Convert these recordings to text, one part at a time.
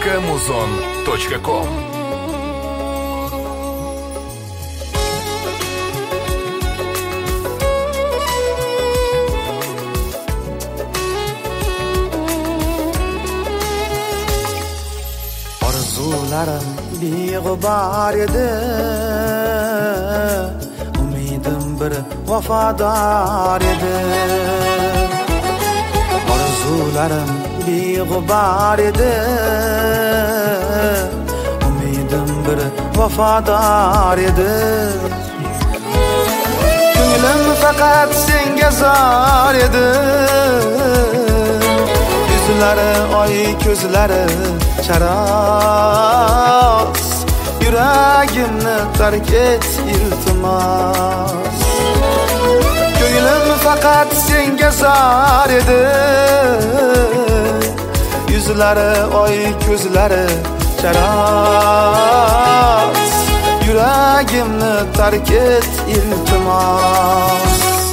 www.muzon.com. Orzularim beg'ubar edi, umidim bir vafodor edi. Orzularim beg'ubar edi, umidim bir vafodor edi. Ko'nglim faqat senga zor edi. Yuzlari oy, ko'zlari charos, yuragimni tark et iltimos. Ko'nglim faqat senga zor edi. Yuzlari oy, ko'zlari charos, yuragimni tark et iltimos.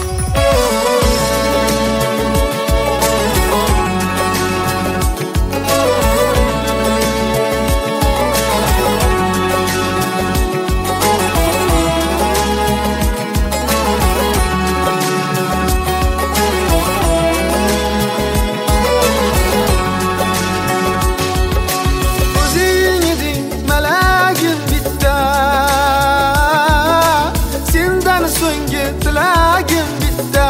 Tilagim bitta,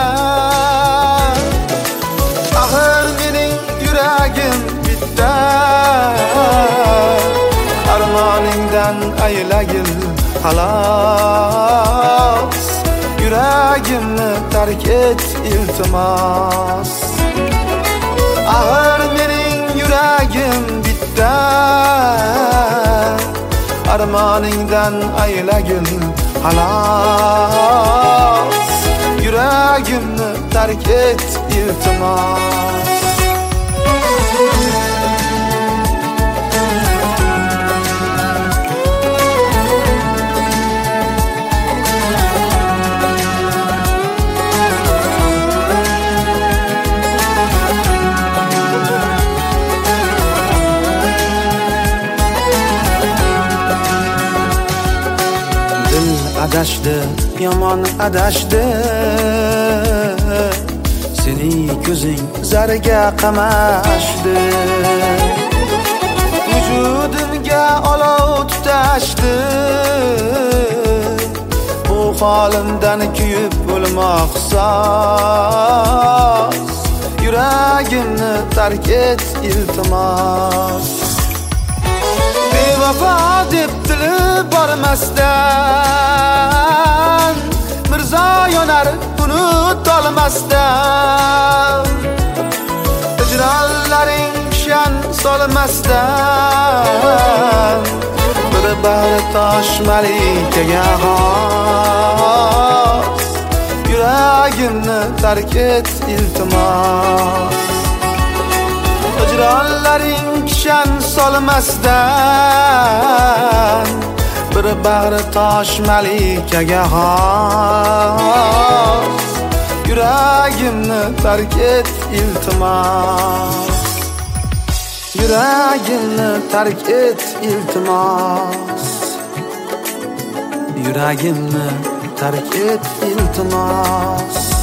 axir mening yuragim bitta. Armoningdan aylagil xolos, yuragimni tark et iltimos. Axir mening yuragim bitta, armoningdan aylagil xolos, yuragimni tark et iltimos. Adashdi, yomon adashdi, sening ko'zing zarga qamashdi. Vujudimga olov tutashdi, bu holimdan kuyib o'lmoqsos, yuragimni tark et iltimos. Bevafo deb tili bormasdan, Mirzo yonar unutolmasdan. Hijronlaring kishan solmasdan, bir bahri tosh malikaga xos, yuragimni tark et iltimos. Hijronlaring kishan solmasdan, bir bag'ri tosh malikaga xos, yuragimni tark et iltimos. Yuragimni tark et iltimos. Yuragimni tark et iltimos.